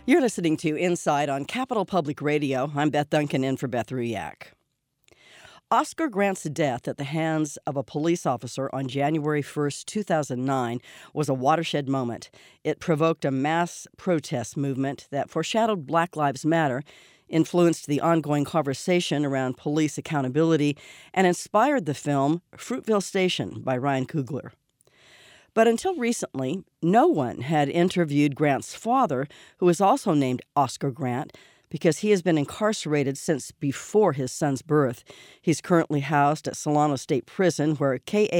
You're listening to Inside on Capital Public Radio. I'm Beth Duncan in for Beth Ruyak. Oscar Grant's death at the hands of a police officer on January 1st, 2009 was a watershed moment. It provoked a mass protest movement that foreshadowed Black Lives Matter, influenced the ongoing conversation around police accountability, and inspired the film Fruitvale Station by Ryan Coogler. But until recently, no one had interviewed Grant's father, who is also named Oscar Grant, because he has been incarcerated since before his son's birth. He's currently housed at Solano State Prison, where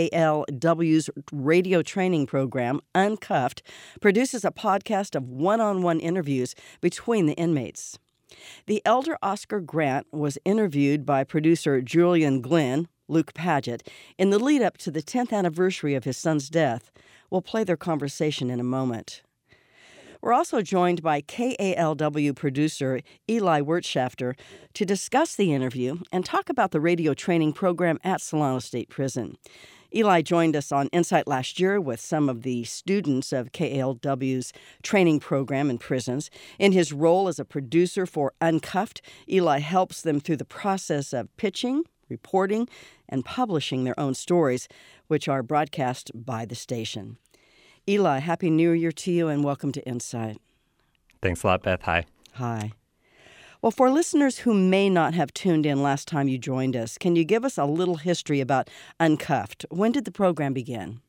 KALW's radio training program, Uncuffed, produces a podcast of one-on-one interviews between the inmates. The elder Oscar Grant was interviewed by producer Julian Glenn, Luke Padgett, in the lead-up to the 10th anniversary of his son's death. We'll play their conversation in a moment. We're also joined by KALW producer Eli Wirtschafter to discuss the interview and talk about the radio training program at Solano State Prison. Eli joined us on Insight last year with some of the students of KALW's training program in prisons. In his role as a producer for Uncuffed, Eli helps them through the process of pitching, reporting, and publishing their own stories, which are broadcast by the station. Eli, Happy New Year to you and welcome to Insight. Thanks a lot, Beth. Hi. Hi. Well, for listeners who may not have tuned in last time you joined us, can you give us a little history about Uncuffed? When did the program begin?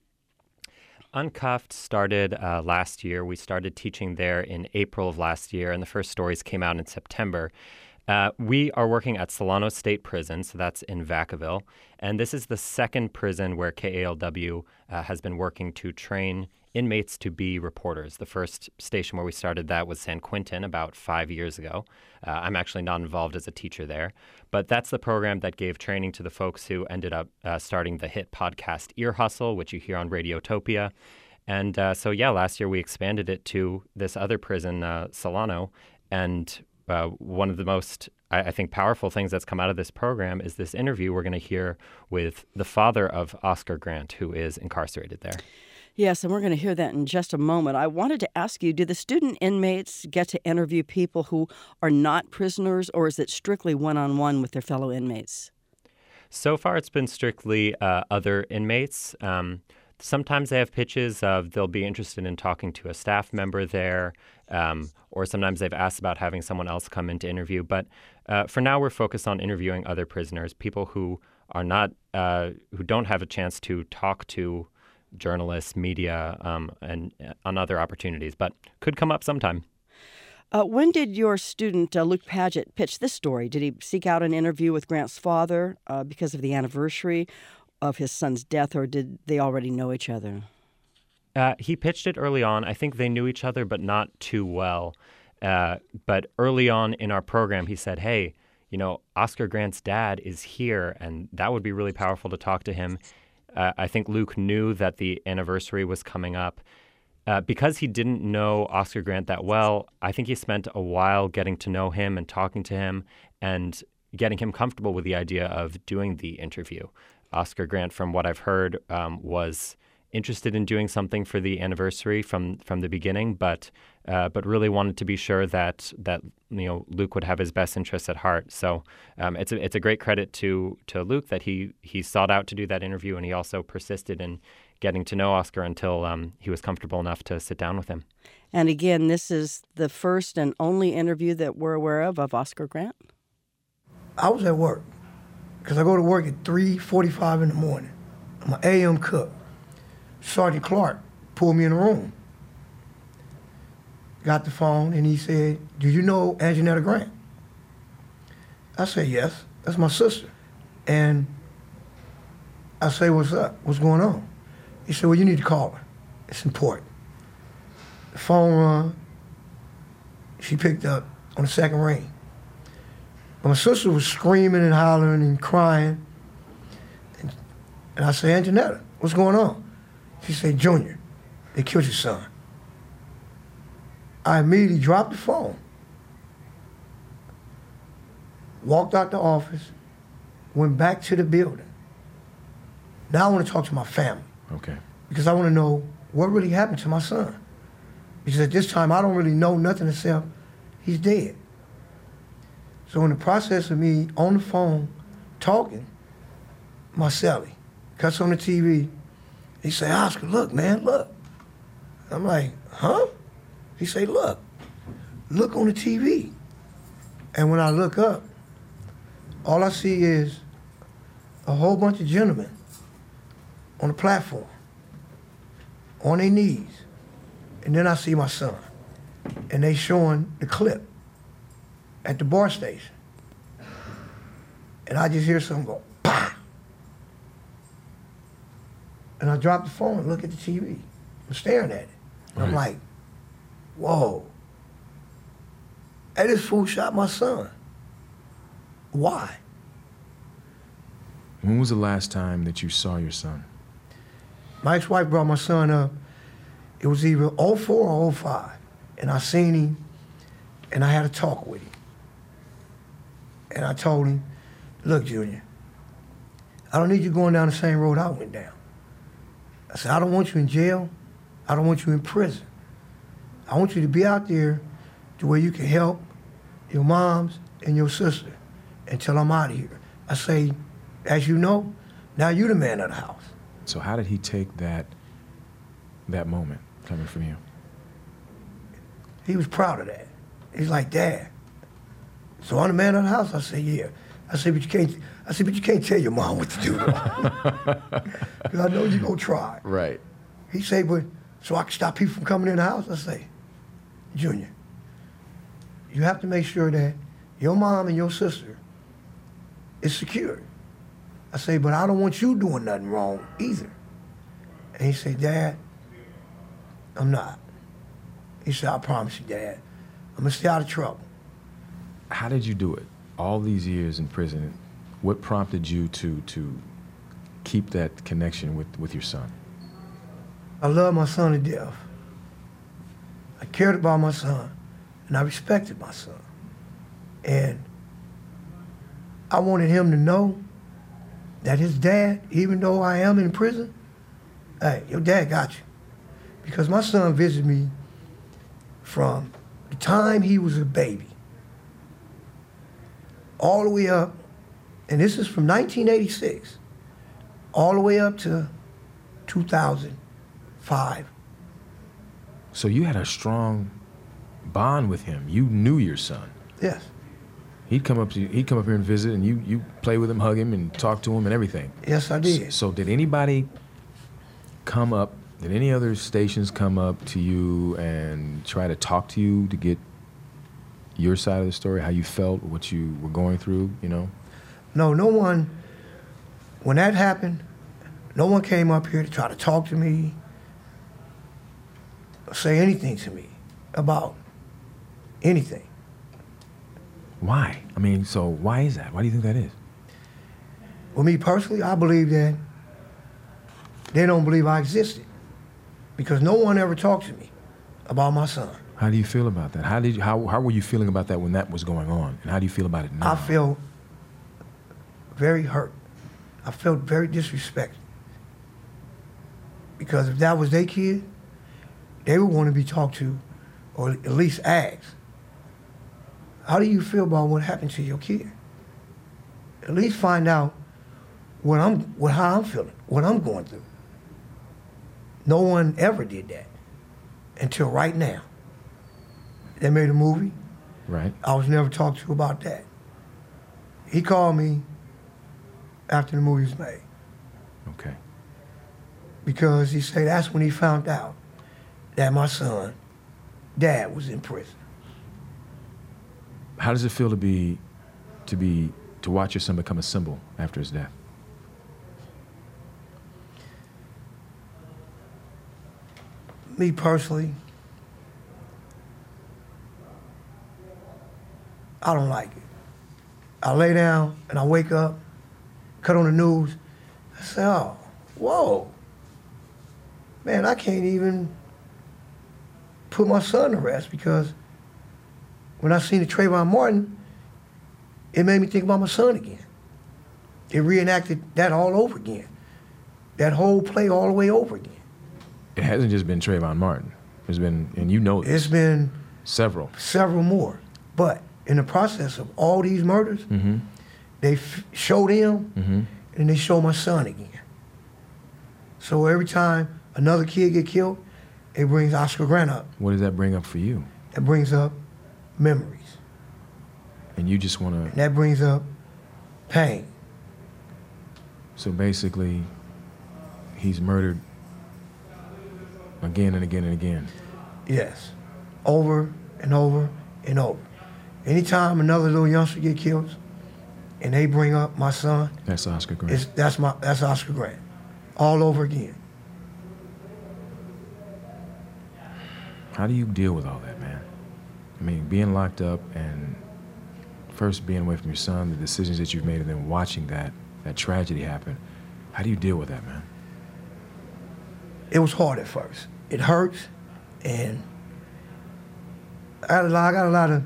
Uncuffed started last year. We started teaching there in April of last year, and the first stories came out in September. We are working at Solano State Prison, so that's in Vacaville, and this is the second prison where KALW has been working to train inmates to be reporters. The first station where we started that was San Quentin about 5 years ago. I'm actually not involved as a teacher there, but that's the program that gave training to the folks who ended up starting the hit podcast Ear Hustle, which you hear on Radiotopia. And last year we expanded it to this other prison, Solano, and one of the most, I think, powerful things that's come out of this program is this interview we're going to hear with the father of Oscar Grant, who is incarcerated there. Yes, and we're going to hear that in just a moment. I wanted to ask you, do the student inmates get to interview people who are not prisoners, or is it strictly one-on-one with their fellow inmates? So far, it's been strictly other inmates. Sometimes they have pitches of they'll be interested in talking to a staff member there, or sometimes they've asked about having someone else come in to interview. But for now, we're focused on interviewing other prisoners, people who are not, who don't have a chance to talk to journalists, media, and on other opportunities, but could come up sometime. When did your student, Luke Padgett, pitch this story? Did he seek out an interview with Grant's father because of the anniversary of his son's death, or did they already know each other? He pitched it early on. I think they knew each other, but not too well. But early on in our program, he said, hey, Oscar Grant's dad is here, and that would be really powerful to talk to him. I think Luke knew that the anniversary was coming up. Because he didn't know Oscar Grant that well, I think he spent a while getting to know him and talking to him and getting him comfortable with the idea of doing the interview. Oscar Grant, from what I've heard, was interested in doing something for the anniversary from the beginning, but really wanted to be sure that Luke would have his best interests at heart. So it's a great credit to Luke that he sought out to do that interview, and he also persisted in getting to know Oscar until he was comfortable enough to sit down with him. And again, this is the first and only interview that we're aware of Oscar Grant? I was at work, because I go to work at 3:45 in the morning. I'm an AM cook. Sergeant Clark pulled me in the room. Got the phone, and he said, do you know Anjanetta Grant? I said, yes, that's my sister. And I say, what's up? What's going on? He said, well, you need to call her. It's important. The phone rang. She picked up on the second ring. But my sister was screaming and hollering and crying. And I said, Anjanetta, what's going on? She said, Junior, they killed your son. I immediately dropped the phone, walked out the office, went back to the building. Now I want to talk to my family. Okay. Because I want to know what really happened to my son. Because at this time, I don't really know nothing except he's dead. So in the process of me on the phone talking, my celly cuts on the TV. He say, Oscar, look, man, look. I'm like, huh? He say, look on the TV. And when I look up, all I see is a whole bunch of gentlemen on the platform, on their knees. And then I see my son. And they showing the clip at the bar station. And I just hear something go, bah! And I drop the phone and look at the TV. I'm staring at it. And I'm like, whoa. And this fool shot my son. Why? When was the last time that you saw your son? My ex-wife brought my son up. It was either 04 or 05. And I seen him, and I had a talk with him. And I told him, look, Junior, I don't need you going down the same road I went down. I said, I don't want you in jail. I don't want you in prison. I want you to be out there to where you can help your moms and your sister until I'm out of here. I say, as you know, now you the man of the house. So how did he take that moment coming from you? He was proud of that. He's like, Dad. So I'm the man of the house? I say, yeah. I said, but you can't tell your mom what to do. Because I know you're gonna try. Right. He say, but so I can stop people from coming in the house? I say, Junior, you have to make sure that your mom and your sister is secured. I say, but I don't want you doing nothing wrong either. And he said, Dad, I'm not. He said, I promise you, Dad, I'm gonna stay out of trouble. How did you do it? All these years in prison, what prompted you to keep that connection with your son? I love my son to death. I cared about my son, and I respected my son. And I wanted him to know that his dad, even though I am in prison, hey, your dad got you. Because my son visited me from the time he was a baby all the way up, and this is from 1986, all the way up to 2005. So you had a strong bond with him. You knew your son. Yes. He'd come up here and visit, and you play with him, hug him, and talk to him and everything. Yes, I did. So did anybody come up, did any other stations come up to you and try to talk to you to get your side of the story, how you felt, what you were going through, you know? No one, when that happened, no one came up here to try to talk to me or say anything to me about anything. Why? I mean, so why is that? Why do you think that is? Well, me personally, I believe that they don't believe I existed because no one ever talked to me about my son. How do you feel about that? How were you feeling about that when that was going on? And how do you feel about it now? I feel very hurt. I felt very disrespected. Because if that was their kid, they would want to be talked to or at least asked, how do you feel about what happened to your kid? At least find out how I'm feeling, what I'm going through. No one ever did that until right now. They made a movie. Right. I was never talked to about that. He called me after the movie was made. Okay. Because he said that's when he found out that my son, Dad, was in prison. How does it feel to watch your son become a symbol after his death? Me personally, I don't like it. I lay down and I wake up, cut on the news, I say, oh, whoa. Man, I can't even put my son to rest because when I seen the Trayvon Martin, it made me think about my son again. It reenacted that all over again. That whole play all the way over again. It hasn't just been Trayvon Martin. There's been, and you know this. It's been several more. But in the process of all these murders, they showed him, and they show my son again. So every time another kid get killed, it brings Oscar Grant up. What does that bring up for you? That brings up memories. And you just want to... That brings up pain. So basically, he's murdered again and again and again. Yes. Over and over and over. Anytime another little youngster get killed and they bring up my son, that's Oscar Grant. That's Oscar Grant. All over again. How do you deal with all that, man? I mean, being locked up and first being away from your son, the decisions that you've made, and then watching that tragedy happen. How do you deal with that, man? It was hard at first. It hurts, and I got a lot of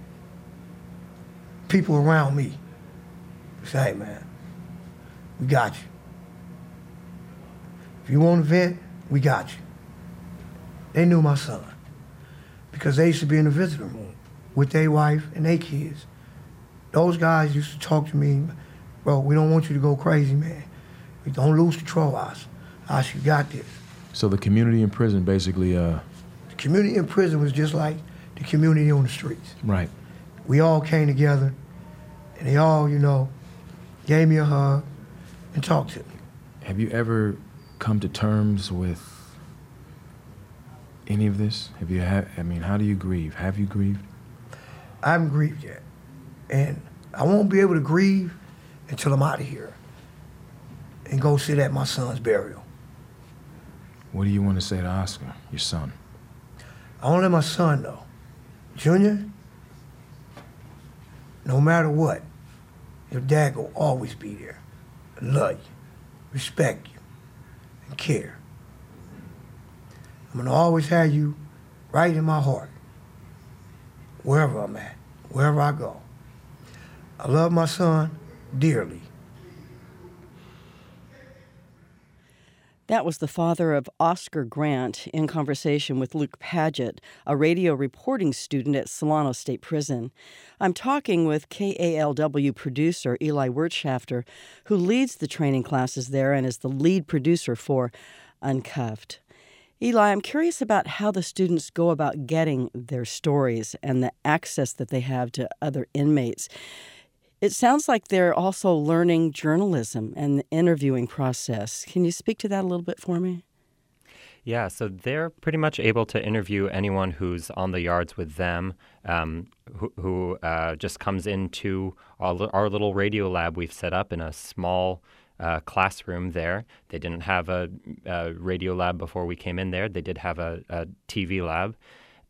people around me who say, hey, man, we got you. If you want to vent, we got you. They knew my son because they used to be in the visitor room with their wife and their kids. Those guys used to talk to me, bro, we don't want you to go crazy, man. We don't lose control, Os. You got this. So the community in prison basically... The community in prison was just like the community on the streets. Right. We all came together, and they all, gave me a hug and talked to me. Have you ever come to terms with any of this? How do you grieve? Have you grieved? I haven't grieved yet. And I won't be able to grieve until I'm out of here and go sit at my son's burial. What do you want to say to Oscar, your son? I want to let my son know, Junior, no matter what, your dad will always be there. Love you, respect you, and care. I'm going to always have you right in my heart, wherever I'm at, wherever I go. I love my son dearly. That was the father of Oscar Grant in conversation with Luke Padgett, a radio reporting student at Solano State Prison. I'm talking with KALW producer Eli Wirtschafter, who leads the training classes there and is the lead producer for Uncuffed. Eli, I'm curious about how the students go about getting their stories and the access that they have to other inmates. It sounds like they're also learning journalism and the interviewing process. Can you speak to that a little bit for me? Yeah, so they're pretty much able to interview anyone who's on the yards with them, who just comes into our little radio lab we've set up in a small classroom there. They didn't have a radio lab before we came in there. They did have a TV lab.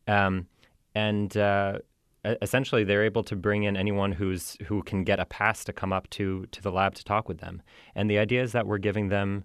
Essentially, they're able to bring in anyone who can get a pass to come up to the lab to talk with them. And the idea is that we're giving them,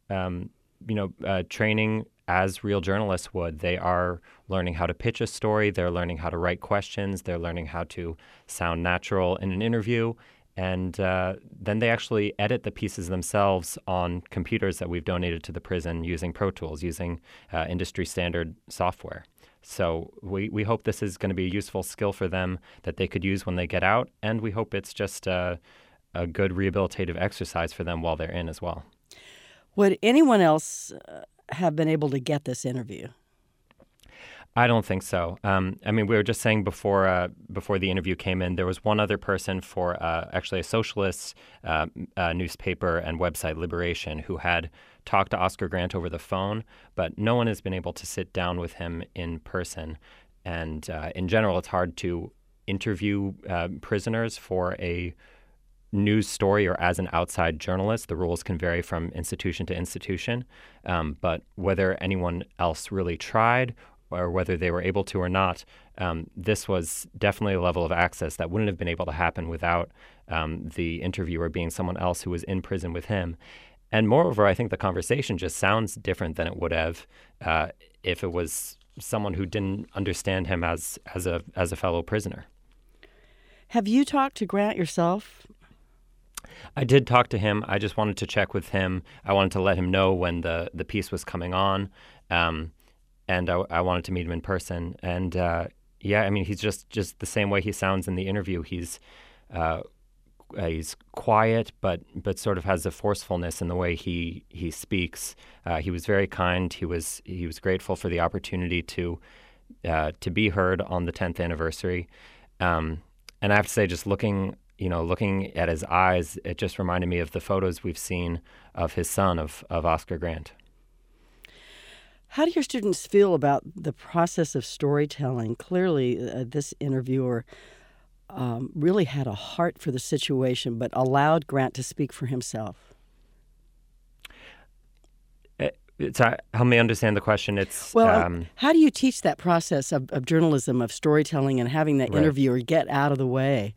training as real journalists would. They are learning how to pitch a story. They're learning how to write questions. They're learning how to sound natural in an interview. And then they actually edit the pieces themselves on computers that we've donated to the prison using Pro Tools, using industry standard software. So we hope this is going to be a useful skill for them that they could use when they get out, and we hope it's just a good rehabilitative exercise for them while they're in as well. Would anyone else have been able to get this interview? I don't think so. We were just saying before the interview came in, there was one other person for actually a socialist newspaper and website, Liberation, who had talked to Oscar Grant over the phone, but no one has been able to sit down with him in person. And in general, it's hard to interview prisoners for a news story or as an outside journalist. The rules can vary from institution to institution. But whether anyone else really tried or whether they were able to or not, this was definitely a level of access that wouldn't have been able to happen without the interviewer being someone else who was in prison with him. And moreover, I think the conversation just sounds different than it would have if it was someone who didn't understand him as a fellow prisoner. Have you talked to Grant yourself? I did talk to him. I just wanted to check with him. I wanted to let him know when the piece was coming on. And I wanted to meet him in person. And Yeah, I mean, he's just the same way he sounds in the interview. He's quiet, but sort of has a forcefulness in the way he speaks. He was very kind. He was grateful for the opportunity to be heard on the 10th anniversary. And I have to say, just looking at his eyes, it just reminded me of the photos we've seen of his son, of Oscar Grant. How do your students feel about the process of storytelling? Clearly, this interviewer really had a heart for the situation, but allowed Grant to speak for himself. Help me understand the question. It's how do you teach that process of journalism, of storytelling, and having that interviewer get out of the way?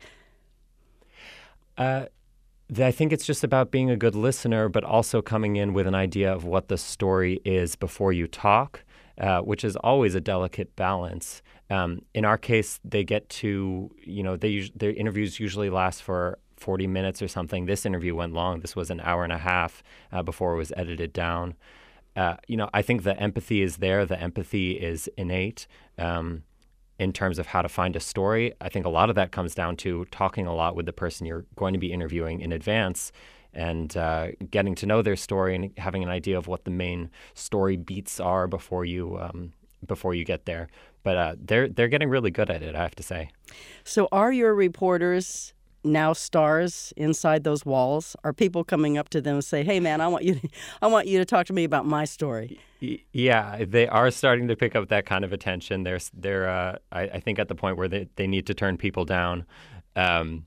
I think it's just about being a good listener, but also coming in with an idea of what the story is before you talk, which is always a delicate balance. In our case, they get to, their interviews usually last for 40 minutes or something. This interview went long. This was an hour and a half before it was edited down. I think the empathy is there. The empathy is innate. In terms of how to find a story, I think a lot of that comes down to talking a lot with the person you're going to be interviewing in advance and getting to know their story and having an idea of what the main story beats are before you get there. But they're getting really good at it, I have to say. So are your reporters now stars inside those walls? Are people coming up to them and say, "Hey, man, I want you to talk to me about my story"? Yeah, they are starting to pick up that kind of attention. They're I think at the point where they need to turn people down, I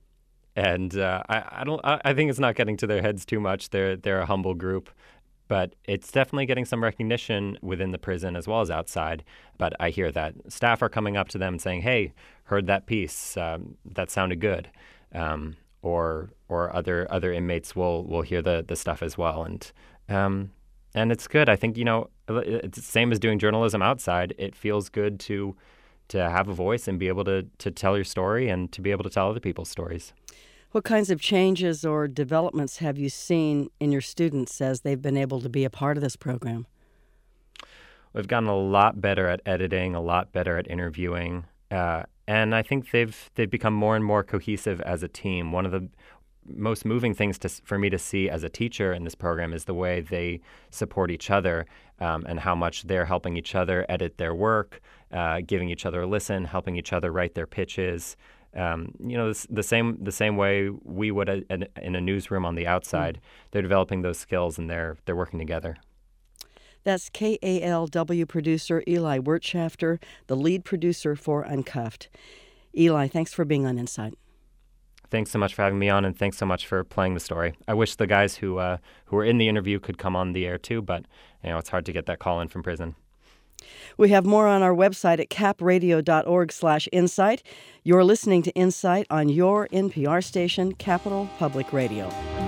think it's not getting to their heads too much. They're a humble group, but it's definitely getting some recognition within the prison as well as outside. But I hear that staff are coming up to them and saying, "Hey, heard that piece? That sounded good." Or other inmates will hear the stuff as well, and it's good. I think it's the same as doing journalism outside. It feels good to have a voice and be able to tell your story and to be able to tell other people's stories. What kinds of changes or developments have you seen in your students as they've been able to be a part of this program? We've gotten a lot better at editing, a lot better at interviewing. And I think they've become more and more cohesive as a team. One of the most moving things for me to see as a teacher in this program is the way they support each other and how much they're helping each other edit their work, giving each other a listen, helping each other write their pitches. The same way we would in a newsroom on the outside. They're developing those skills and they're working together. That's KALW producer Eli Wirtschafter, the lead producer for Uncuffed. Eli, thanks for being on Insight. Thanks so much for having me on, and thanks so much for playing the story. I wish the guys who were in the interview could come on the air too, but it's hard to get that call in from prison. We have more on our website at capradio.org/insight. You're listening to Insight on your NPR station, Capital Public Radio.